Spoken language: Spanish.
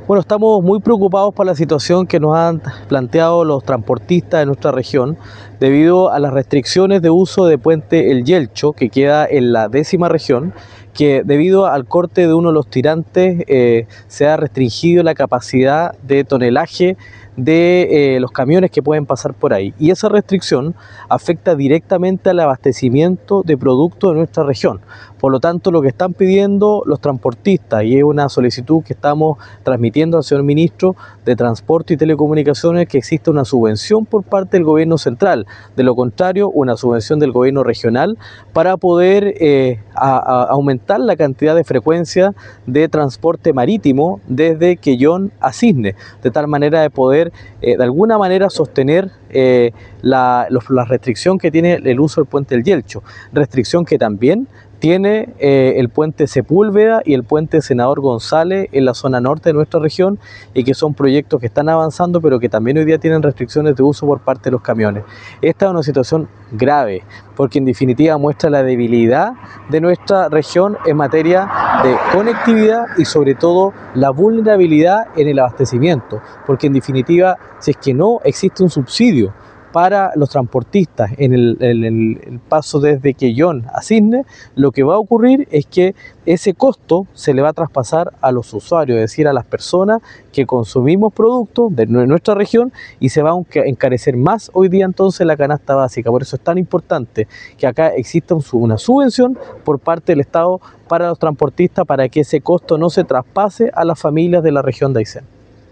Bueno, estamos muy preocupados por la situación que nos han planteado los transportistas de nuestra región debido a las restricciones de uso de Puente El Yelcho, que queda en la 10ª región, que debido al corte de uno de los tirantes se ha restringido la capacidad de tonelaje de los camiones que pueden pasar por ahí. Y esa restricción afecta directamente al abastecimiento de productos de nuestra región. Por lo tanto, lo que están pidiendo los transportistas, y es una solicitud que estamos transmitiendo al señor ministro de Transporte y Telecomunicaciones, que exista una subvención por parte del gobierno central. De lo contrario, una subvención del gobierno regional para poder aumentar la cantidad de frecuencia de transporte marítimo desde Quellón a Cisne, de tal manera de poder de alguna manera sostener la restricción que tiene el uso del Puente del Yelcho, restricción que también tiene el puente Sepúlveda y el puente Senador González en la zona norte de nuestra región, y que son proyectos que están avanzando pero que también hoy día tienen restricciones de uso por parte de los camiones. Esta es una situación grave porque en definitiva muestra la debilidad de nuestra región en materia de conectividad y sobre todo la vulnerabilidad en el abastecimiento, porque en definitiva si es que no existe un subsidio para los transportistas en el paso desde Quellón a Cisne, lo que va a ocurrir es que ese costo se le va a traspasar a los usuarios, es decir, a las personas que consumimos productos de nuestra región, y se va a encarecer más hoy día entonces la canasta básica. Por eso es tan importante que acá exista una subvención por parte del Estado para los transportistas, para que ese costo no se traspase a las familias de la región de Aysén.